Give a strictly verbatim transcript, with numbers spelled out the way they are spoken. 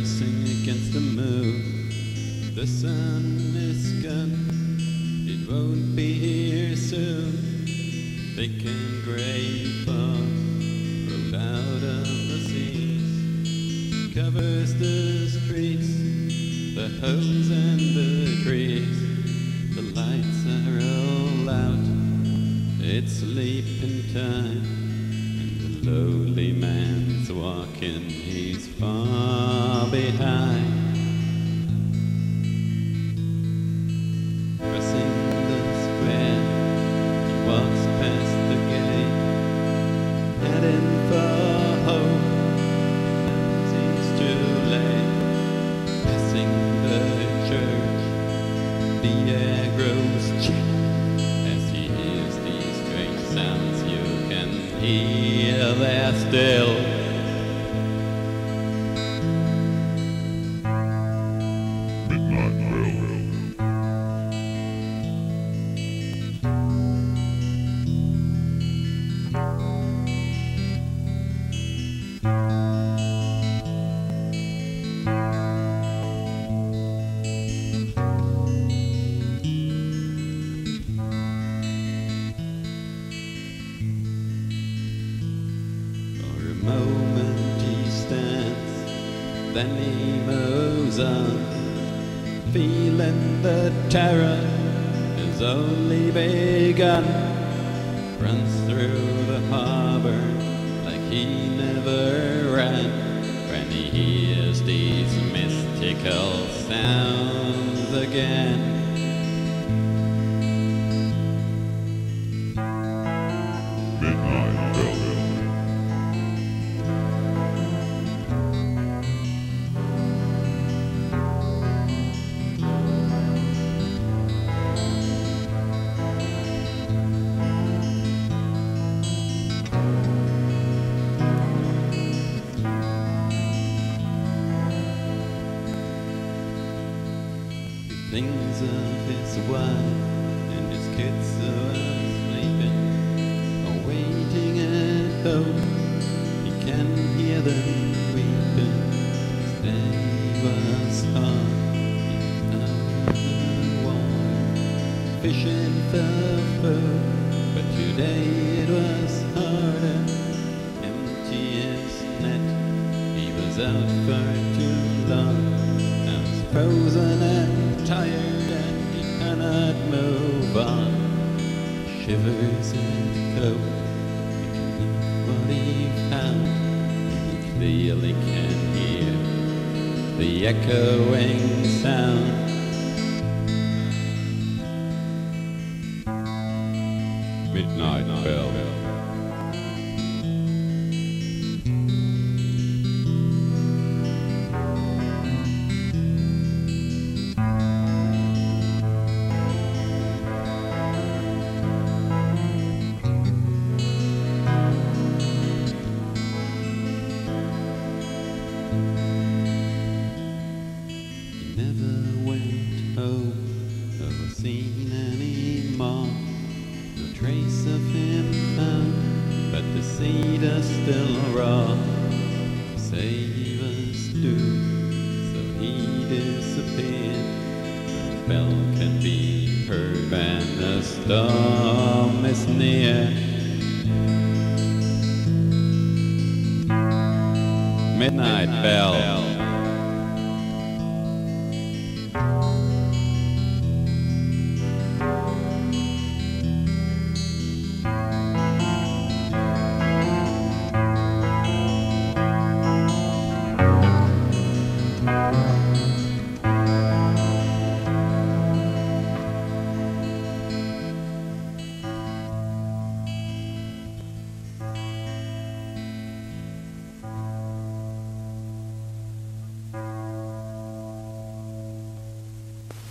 racing against the moon. The sun is gone, it won't be here soon. Thick and grey fog rolled out of the seas, covers the streets, the homes and the trees. The lights are all out, it's sleeping time, and the lowly man's walking, he's far behind. Crossing the square, he walks past the gate, heading for home, knows he's too late. Passing the church, the air grows chill as he hears these strange sounds. You can hear they're still. Midnight Bell. For a moment he stands, then he moves on, feeling the terror has only begun. Runs through the harbor like he never ran, when he hears these mystical sounds again. Midnight Bell. Things of his wife and his kids who are sleeping, are waiting at home. He can hear them weeping. His day was hard. He found the water, fishing for food, but today it was harder. Empty his net, he was out for too long. Now he's frozen and tired and he cannot move on. Shivers and cold, he can eat what he found, and he clearly can hear the echoing sound. Midnight Bell. He never went home, or was seen anymore. No trace of him found, but the seed is still raw. Say he was doomed, so he disappeared. No bell can be heard when the storm is near. Midnight Bell.